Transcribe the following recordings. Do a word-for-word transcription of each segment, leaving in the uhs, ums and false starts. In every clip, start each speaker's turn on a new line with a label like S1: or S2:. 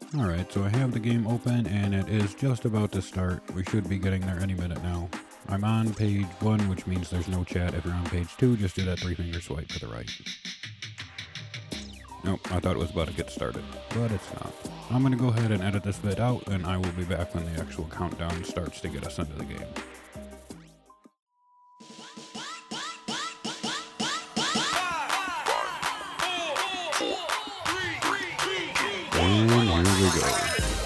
S1: Alright, so I have the game open and it is just about to start. We should be getting there any minute now. I'm on page one, which means there's no chat. If you're on page two, just do that three finger swipe to the right. Nope, I thought it was about to get started, but it's not. I'm going to go ahead and edit this bit out, and I will be back when the actual countdown starts to get us into the game. And here we go.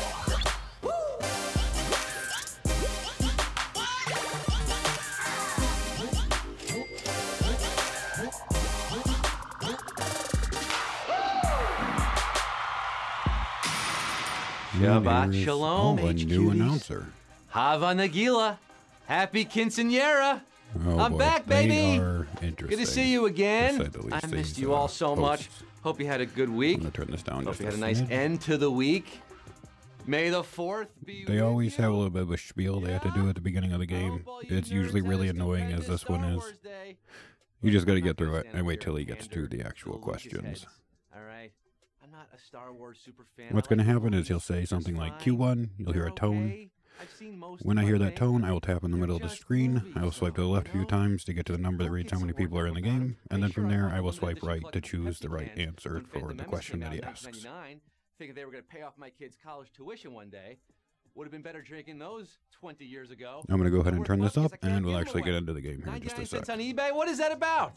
S2: Shabbat shalom,
S1: oh, a
S2: H Qs.
S1: new announcer.
S2: Hava Nagila. Happy Quinceañera.
S1: Oh,
S2: I'm
S1: boy.
S2: back,
S1: They
S2: baby.
S1: are interesting.
S2: Good to see you again.
S1: To say the least.
S2: I missed
S1: These,
S2: you
S1: uh,
S2: all so much.
S1: hosts.
S2: Hope you had a good week.
S1: I'm going to turn this down
S2: Hope
S1: just
S2: you had a
S1: a
S2: nice
S1: smidge.
S2: end to the week. May the fourth be
S1: They
S2: with
S1: always
S2: you.
S1: have a little bit of a spiel they have to do at the beginning of the game.
S2: Hope all you
S1: It's usually
S2: nerds
S1: really
S2: had a
S1: annoying as
S2: stupendous
S1: this one
S2: Star
S1: is.
S2: Wars day.
S1: You just got to
S2: I'm
S1: get
S2: not
S1: through
S2: gonna
S1: it
S2: stand
S1: and
S2: up
S1: wait
S2: here
S1: till he
S2: and
S1: gets
S2: pander
S1: to the actual
S2: to the Lucas
S1: questions.
S2: heads. All right. I'm not a Star Wars super fan.
S1: What's
S2: I
S1: going to
S2: like
S1: happen is
S2: movies.
S1: he'll say something
S2: It's
S1: like
S2: fine.
S1: Q one, you'll hear
S2: They're
S1: a tone.
S2: okay. I've seen most
S1: When
S2: of
S1: I hear
S2: them,
S1: that tone,
S2: okay?
S1: I will tap in the
S2: They're
S1: middle of the
S2: just
S1: screen.
S2: movies,
S1: I will swipe to the
S2: though,
S1: left a
S2: you
S1: few
S2: know?
S1: times to get to the number that
S2: Don't
S1: reads
S2: get
S1: how many
S2: so
S1: people are in the
S2: worked up about
S1: game,
S2: it.
S1: and
S2: Make
S1: then
S2: sure
S1: from
S2: I
S1: there
S2: bought
S1: I
S2: the
S1: will
S2: limited
S1: swipe
S2: edition
S1: right to
S2: collectible
S1: choose the
S2: Pepsi
S1: right
S2: cans
S1: answer
S2: when Phantom
S1: for the
S2: Menace
S1: question
S2: came
S1: that he
S2: out in
S1: asks.
S2: nineteen ninety-nine. Figured they were going to pay off my kids' college tuition one day. Would have been better drinking those twenty years ago.
S1: I'm going to go ahead
S2: They're
S1: and turn
S2: worth
S1: this
S2: bucks,
S1: up,
S2: I can't
S1: and we'll
S2: give 'em
S1: actually get
S2: away.
S1: into the game here in just a
S2: ninety-nine cents
S1: sec.
S2: on eBay? What is that about?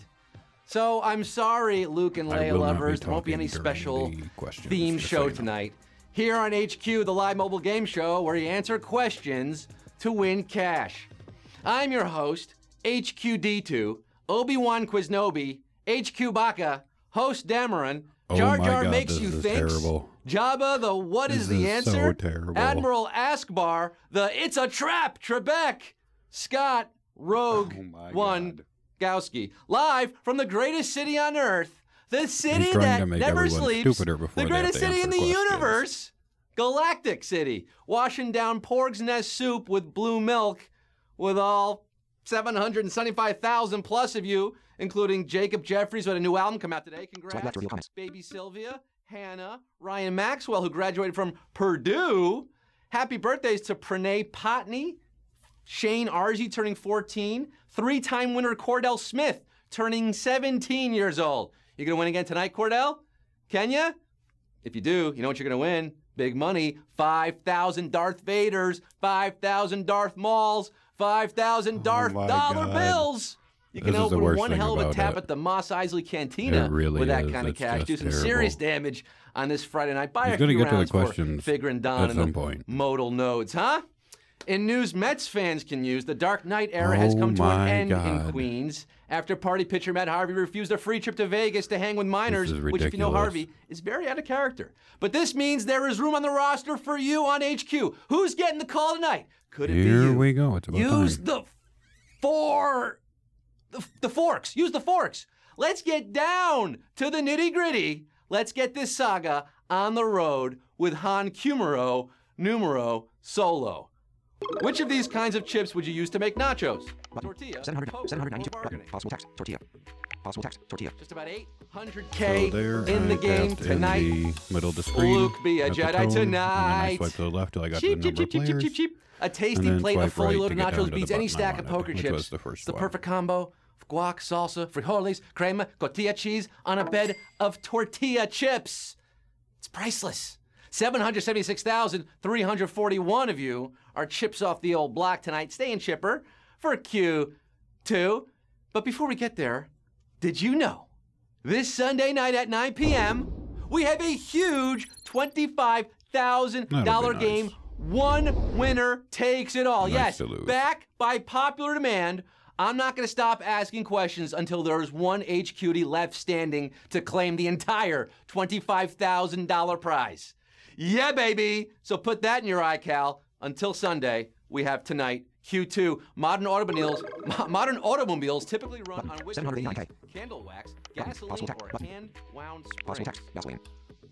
S2: So I'm sorry, Luke and
S1: I
S2: Leia
S1: will not be
S2: lovers. There won't be
S1: talking
S2: any
S1: during
S2: special
S1: the questions,
S2: theme
S1: just
S2: show
S1: so you know.
S2: tonight. Here on H Q, the live mobile game show where you answer questions to win cash. I'm your host, H Q D two, Obi-Wan Quiznobi, H Q Baka, host Dameron,
S1: Oh
S2: Jar
S1: my
S2: Jar
S1: God,
S2: makes
S1: this
S2: you
S1: is
S2: think.
S1: terrible.
S2: Jabba, the what
S1: This
S2: is the
S1: is so
S2: answer?
S1: terrible.
S2: Admiral Askbar, the it's a trap, Trebek. Scott, Rogue,
S1: Oh my
S2: one,
S1: God.
S2: Gowski. Live from the greatest city on earth, the city
S1: trying
S2: that
S1: to make
S2: never
S1: everyone
S2: sleeps,
S1: stupider before
S2: the
S1: they have
S2: greatest
S1: to
S2: city in
S1: answer
S2: the
S1: questions.
S2: universe, Galactic City, washing down Porg's Nest soup with blue milk with all seven hundred seventy-five thousand plus of you, including Jacob Jeffries, who had a new album come out today. Congrats. Baby Sylvia, Hannah, Ryan Maxwell, who graduated from Purdue. Happy birthdays to Pranay Patni, Shane Argy turning fourteen, three-time winner Cordell Smith turning seventeen years old. You gonna win again tonight, Cordell? Can ya? If you do, you know what you're gonna win? Big money, five thousand Darth Vaders, five thousand Darth Mauls, five thousand Darth
S1: my
S2: dollar
S1: God.
S2: bills. You can
S1: This is the
S2: open
S1: worst
S2: one
S1: thing
S2: hell of a
S1: about
S2: tap
S1: it.
S2: at the Moss Isley Cantina
S1: It really
S2: with that
S1: is.
S2: kind of
S1: It's
S2: cash.
S1: just
S2: Do some
S1: terrible.
S2: serious damage on this Friday night. Buy
S1: He's
S2: a
S1: gonna
S2: few
S1: get to the
S2: rounds for
S1: questions
S2: Figure and Don
S1: at
S2: and the
S1: some point.
S2: modal nodes, huh? In news Mets fans can use, the Dark Knight era has
S1: Oh
S2: come to an
S1: my
S2: end in
S1: God.
S2: Queens after party pitcher Matt Harvey refused a free trip to Vegas to hang with minors,
S1: is
S2: which, if you know
S1: ridiculous.
S2: Harvey, is very out of character. But this means there is room on the roster for you on H Q. Who's getting the call tonight? Could it be
S1: Here
S2: you?
S1: we go. It's about
S2: Use
S1: time.
S2: the four, the, the forks. Use the forks. Let's get down to the nitty gritty. Let's get this saga on the road with Han Cumero numero solo. Which of these kinds of chips would you use to make nachos? Tortilla,
S3: seven hundred,
S2: poker,
S3: seven hundred ninety-two,
S2: or
S3: button,
S2: bargaining?
S3: possible tax, tortilla. Possible tax, tortilla.
S2: Just about eight hundred
S1: So
S2: K
S1: there
S2: in the
S1: I
S2: game
S1: tapped
S2: tonight.
S1: in the middle of the screen.
S2: Luke, be a
S1: at the
S2: Jedi
S1: tone, And then I
S2: tonight.
S1: swiped to the left till I got
S2: Cheap,
S1: to the
S2: cheap,
S1: number
S2: cheap, cheap,
S1: of
S2: cheap,
S1: players.
S2: cheap, cheap. A
S1: and
S2: tasty
S1: then
S2: plate of
S1: swipe
S2: fully
S1: right to
S2: loaded
S1: get down
S2: nachos
S1: to the
S2: beats any
S1: button I
S2: stack of
S1: wanted,
S2: poker
S1: which
S2: chips.
S1: was the first
S2: it's the
S1: one.
S2: perfect combo of guac, salsa, frijoles, crema, tortilla cheese on a bed of tortilla chips. It's priceless. seven hundred seventy-six thousand three hundred forty-one of you are chips off the old block tonight, staying chipper for Q two. But before we get there, did you know this Sunday night at nine p.m., we have a huge twenty-five thousand dollars
S1: That'll be nice.
S2: game. One winner takes it all.
S1: Nice
S2: yes,
S1: to lose.
S2: back by popular demand. I'm not going to stop asking questions until there's one H Q D left standing to claim the entire twenty-five thousand dollars prize. Yeah, baby. So put that in your iCal. Until Sunday, we have tonight Q two. Modern automobiles, mo- modern automobiles typically run on which of
S3: seven hundred eighty-nine
S2: these?
S3: K.
S2: Candle wax,
S3: Button,
S2: gasoline,
S3: possible tax,
S2: or
S3: button.
S2: hand wound
S3: Possible
S2: springs.
S3: tax, gasoline.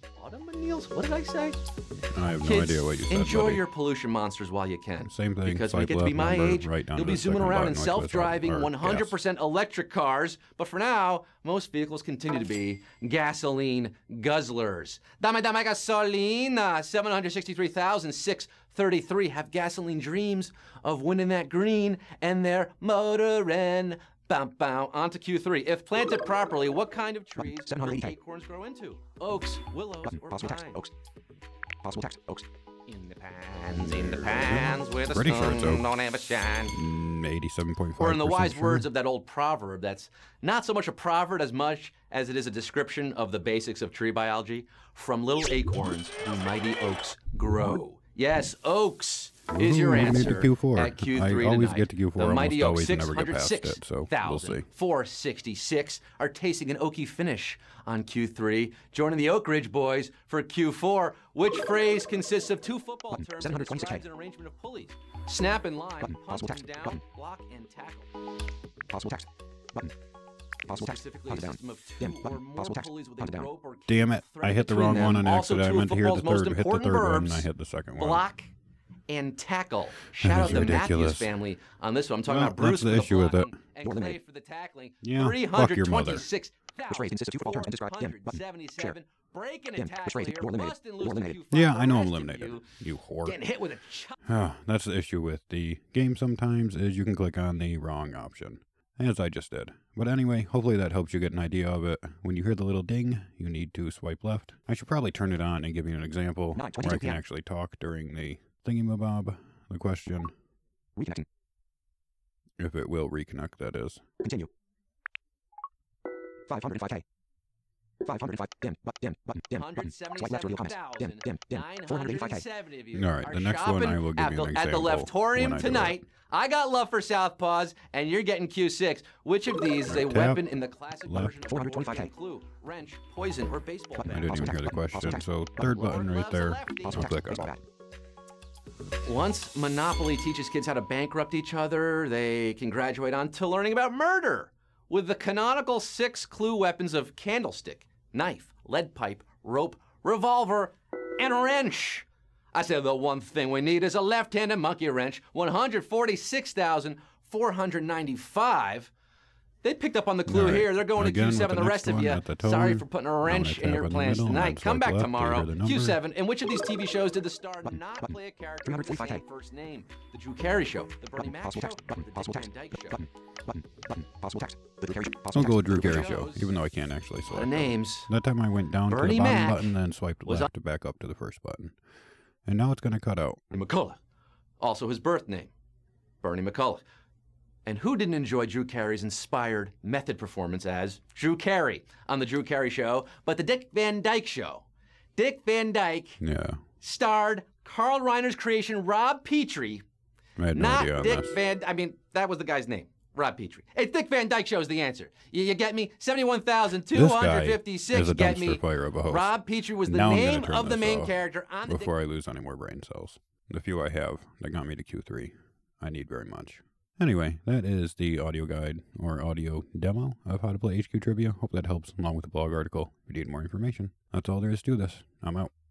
S2: Automobiles? What did I say?
S1: I have no
S2: Kids,
S1: idea what you said.
S2: enjoy
S1: buddy.
S2: your pollution monsters while you can.
S1: Same thing.
S2: Because when you
S1: swipe
S2: get to be
S1: left,
S2: my
S1: number,
S2: age,
S1: right down
S2: you'll
S1: to
S2: be
S1: the
S2: zooming
S1: second
S2: around
S1: button,
S2: in
S1: which was
S2: self-driving
S1: all- or
S2: one hundred percent electric cars. But for now, most vehicles continue to be gasoline guzzlers. Dame dame gasolina. seven hundred sixty-three thousand six hundred thirty-three have gasoline dreams of winning that green, and they're motoring. Bam, bam. On to Q three. If planted properly, what kind of trees
S3: seven hundred
S2: do
S3: eighty.
S2: acorns grow into? Oaks, willows,
S3: Button.
S2: or
S3: Possible text.
S2: pines?
S3: Oaks. Possible text. Oaks.
S2: In the pans, in the pans, where the
S1: Pretty sure it's
S2: sun
S1: oak.
S2: don't ever shine.
S1: Mm, eighty-seven point five.
S2: Or in the wise words of that old proverb, that's not so much a proverb as much as it is a description of the basics of tree biology. From little acorns do mighty oaks grow. Yes, oaks is your
S1: Ooh, we made
S2: answer
S1: the Q four.
S2: at Q three
S1: I always
S2: tonight.
S1: get to Q four
S2: The
S1: almost
S2: mighty oak
S1: always and never get past it,
S2: six
S1: so
S2: hundred
S1: we'll
S2: six thousand
S1: see.
S2: four hundred sixty-six are tasting an oaky finish on Q three. Joining the Oak Ridge boys for Q four, which phrase consists of two football
S3: Button.
S2: terms
S3: seven
S2: and
S3: hundred twenty-six K.
S2: describes an arrangement of pulleys? Snap and line,
S3: Button.
S2: punt
S3: Possible
S2: and
S3: text.
S2: down,
S3: Button.
S2: block and tackle.
S3: Possible text. Button. Possible text.
S2: Specifically, a
S3: Hunted down.
S2: system of two
S3: Dim.
S2: or
S3: Button.
S2: more
S3: Possible text.
S2: pulleys with a
S3: Hunted down.
S2: rope or
S1: Damn it!
S2: thread
S1: I hit the
S2: between
S1: wrong
S2: them.
S1: one on
S2: Also,
S1: accident. I
S2: two of
S1: meant to hear the
S2: football's most
S1: third. Hit the
S2: important
S1: third one.
S2: verbs,
S1: And I hit the second one.
S2: block and tackle. Shout out
S1: is
S2: the
S1: ridiculous.
S2: Matthews family on this one. I'm talking
S1: Well,
S2: about Bruce
S1: that's the
S2: for the
S1: issue with it.
S2: blocking and
S3: More
S2: Clay
S3: eliminated.
S2: for the tackling.
S1: Yeah,
S2: three
S1: fuck
S2: hundred
S1: your mother.
S2: twenty-six
S3: Which phrase consists of two football terms and describes dim. Button.
S2: seventy-seven. Breaking
S3: Dim.
S2: and
S3: Which
S2: tackling
S3: phrase?
S2: here.
S3: You're eliminated.
S2: Busting
S3: You're
S2: loose to
S3: eliminated.
S2: Q five.
S1: Yeah,
S2: The
S1: I know I'm
S2: rest of
S1: eliminated.
S2: you
S1: You whore.
S2: Getting hit with a chop.
S1: Ah, that's the issue with the game sometimes is you can click on the wrong option, as I just did. But anyway, hopefully that helps you get an idea of it. When you hear the little ding, you need to swipe left. I should probably turn it on and give you an example
S3: nine
S1: where
S3: twenty-two
S1: I can
S3: p m
S1: actually talk during the thingamabob, the question,
S3: Reconnecting.
S1: if it will reconnect, that is.
S3: Continue. five hundred five K. five hundred five. Dim. But dim. Button. Dim. Button. Swipe left to reveal comments. Dim. Dim. Dim. four hundred eighty-five K.
S1: All right, the next one I will give
S2: at
S1: you
S2: the,
S1: an
S2: At the
S1: example when
S2: Leftorium
S1: I do
S2: tonight,
S1: it.
S2: I got love for Southpaws, and you're getting Q six. Which of these is a
S1: Tap,
S2: weapon in the classic
S1: left.
S2: version of
S3: four hundred
S2: the board
S3: twenty-five K.
S2: game Clue, wrench, poison, or baseball
S3: Button.
S1: I
S2: bat?
S1: didn't even hear the question, so third button right there. I'll
S3: Possible
S1: click
S3: text.
S1: on
S3: Baseball
S1: it.
S3: bat.
S2: Once Monopoly teaches kids how to bankrupt each other, they can graduate on to learning about murder with the canonical six clue weapons of candlestick, knife, lead pipe, rope, revolver, and wrench. I said the one thing we need is a left-handed monkey wrench. one hundred forty-six thousand four hundred ninety-five. They picked up on the clue
S1: All right.
S2: here. They're going
S1: Again,
S2: to Q seven.
S1: with the
S2: The
S1: next
S2: rest of
S1: one
S2: you,
S1: at the tone.
S2: sorry for putting a wrench
S1: gonna
S2: in your
S1: tap in the
S2: plans
S1: middle and
S2: tonight.
S1: then
S2: Come
S1: swipe
S2: back
S1: left to
S2: tomorrow.
S1: hear the number.
S2: Q seven. In which of these T V shows did the star
S3: Button,
S2: not
S3: button.
S2: play a character with the same
S3: three hundred forty-five K.
S2: first name? The Drew Carey Show, the Bernie
S3: Button.
S2: Mac
S3: Possible
S2: Show,
S3: text.
S2: or
S3: Button.
S2: the
S3: Possible
S2: Dick
S3: text.
S2: Van Dyke Show?
S3: Button. Button. Button. Possible text. The Drew Carey Show.
S1: I'll
S3: Possible
S1: go with
S3: text.
S1: Drew
S3: The
S1: Carey
S2: Shows.
S1: Show, even though I can't actually
S2: The
S1: select it.
S2: names.
S1: That time I went down
S2: Bernie
S1: to the bottom
S2: Mac
S1: button, then swiped
S2: was
S1: left to back up to the first button. And now it's going to cut out.
S2: McCullough. Also his birth name, Bernie McCullough. And who didn't enjoy Drew Carey's inspired method performance as Drew Carey on The Drew Carey Show, but the Dick Van Dyke Show? Dick Van Dyke
S1: Yeah,
S2: starred Carl Reiner's creation, Rob Petrie.
S1: I had no
S2: Not
S1: idea on
S2: Dick
S1: this.
S2: Van, I mean, that was the guy's name, Rob Petrie. It's Dick Van Dyke Show is the answer. You, you get me? seventy-one thousand two hundred fifty-six.
S1: This guy is a
S2: Get me?
S1: dumpster fire of a host.
S2: Rob Petrie was the
S1: Now I'm gonna
S2: name
S1: turn
S2: of the
S1: this
S2: main
S1: off
S2: character on the Dick
S1: Before I lose any more brain cells. The few I have that got me to Q three, I need very much. Anyway, that is the audio guide or audio demo of how to play H Q Trivia. Hope that helps along with the blog article if you need more information. That's all there is to this. I'm out.